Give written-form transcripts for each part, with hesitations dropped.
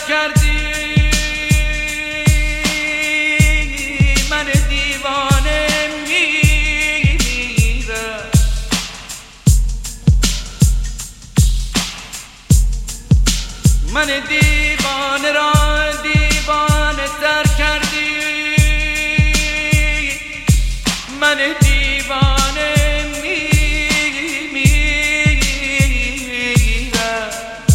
کردی من دیوانه میمیرم. من دیوانه را دیوانه تر کردی. من دیوانه میمیرم.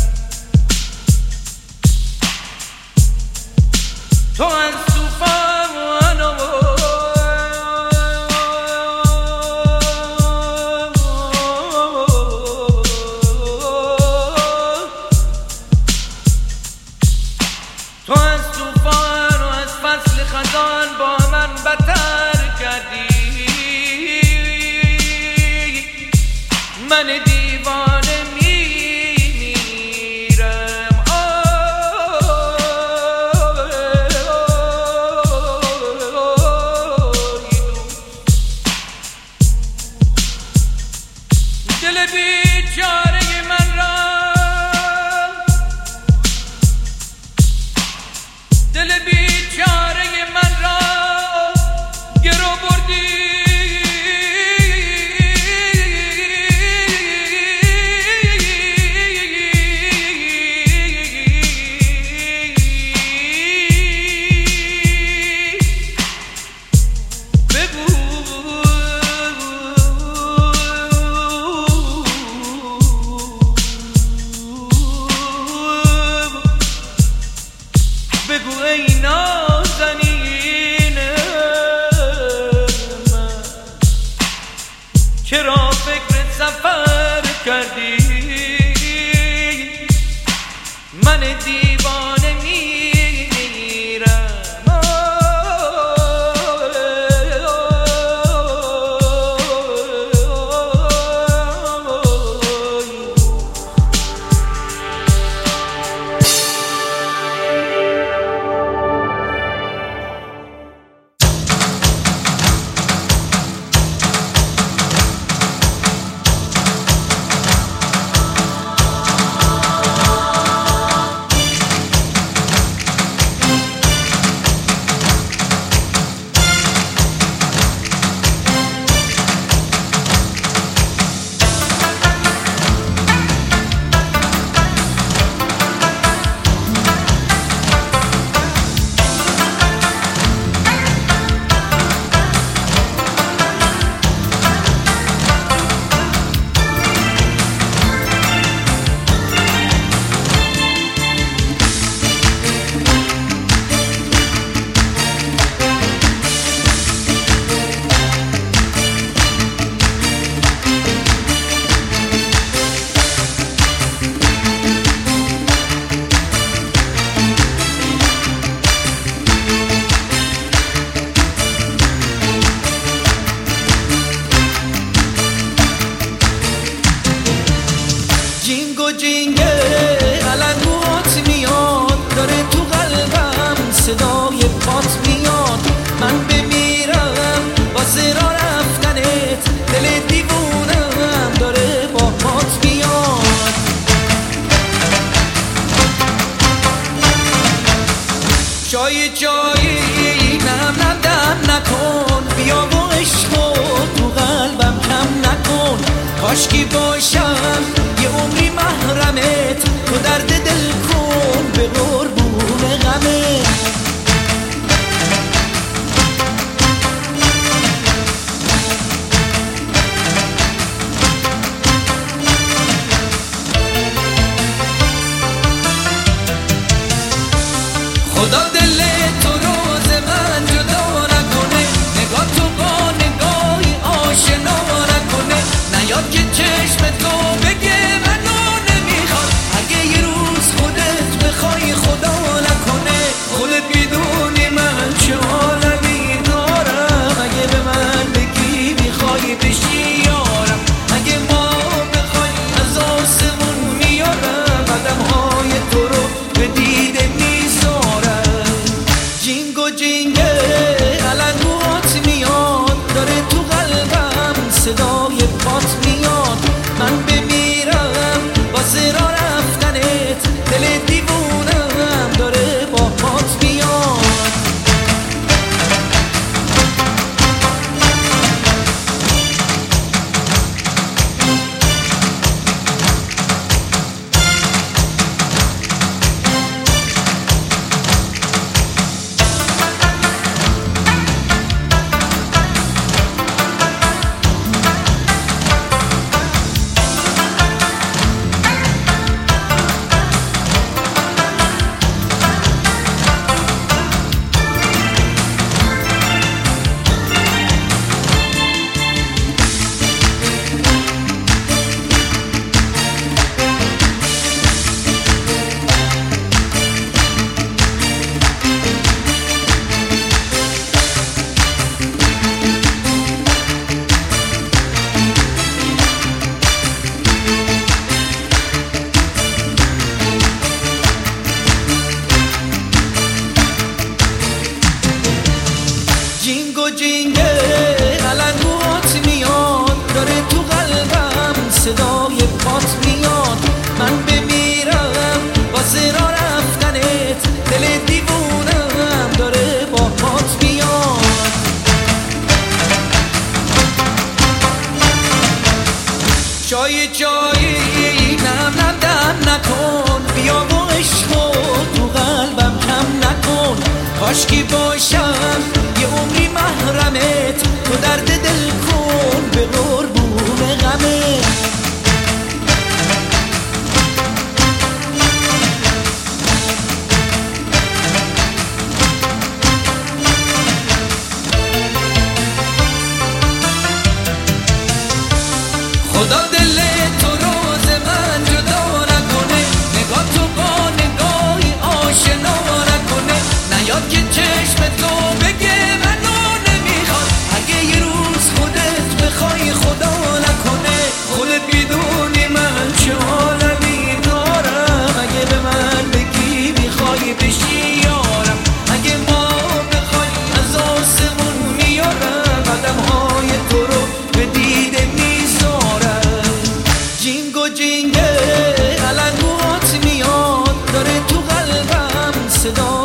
تو از طوفان تو از طوفان و از فصل خزان با من بدتر کردی. من دیوانه میمیرم. دل بیچاره من را دل بیچاره من را گرو بردی. بگو ای نازنین من چرا فکر سفر کردی. من دیوانه میمیرم. جینگه علنگوات میاد داره تو قلبم صدای پات میاد. من بمیرم واسه را رفتنت دل دیوونم داره با پات میاد. جایی نم دم نکن بیا و عشقو تو قلبم کم نکن. کاشکی باشم یه عمری محرمت تو درد دل کن به قربون غمت. خدا دل تو روز من جدا نکنه. نگاه تو با نگاهی آشنا نکنه. نیاد که چشم تو بگه منو نمیخواد. اگه یه روز خودت صدا